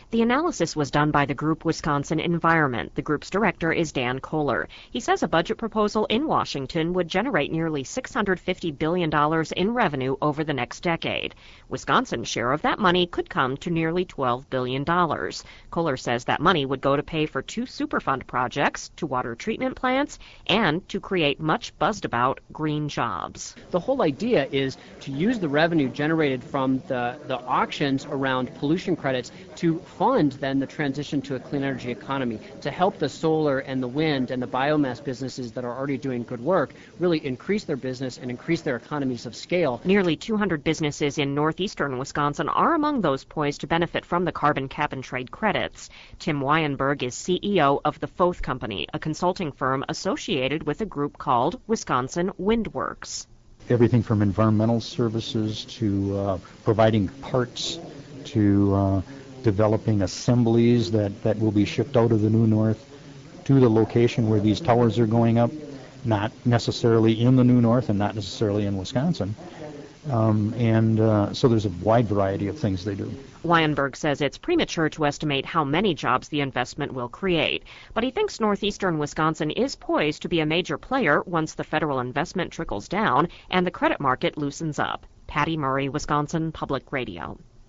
The analysis was done by the group Wisconsin Environment. The group's director is Dan Kohler. He says a budget proposal in Washington would generate nearly $650 billion in revenue over the next decade. Wisconsin's share of that money could come to nearly $12 billion. Kohler says that money would go to pay for 2 Superfund projects, to water treatment plants, and to create much buzzed about green jobs. The whole idea is to use the revenue generated from the auctions around pollution credits to fund then the transition to a clean energy economy, to help the solar and the wind and the biomass businesses that are already doing good work really increase their business and increase their economies of scale. Nearly 200 businesses in northeastern Wisconsin are among those poised to benefit from the carbon cap and trade credits. Tim Weinberg is CEO of the Foth Company, a consulting firm associated with a group called Wisconsin Windworks. Everything from environmental services to providing parts to developing assemblies that will be shipped out of the New North to the location where these towers are going up, not necessarily in the New North and not necessarily in Wisconsin. So there's a wide variety of things they do. Weinberg says it's premature to estimate how many jobs the investment will create, but he thinks northeastern Wisconsin is poised to be a major player once the federal investment trickles down and the credit market loosens up. Patty Murray, Wisconsin Public Radio.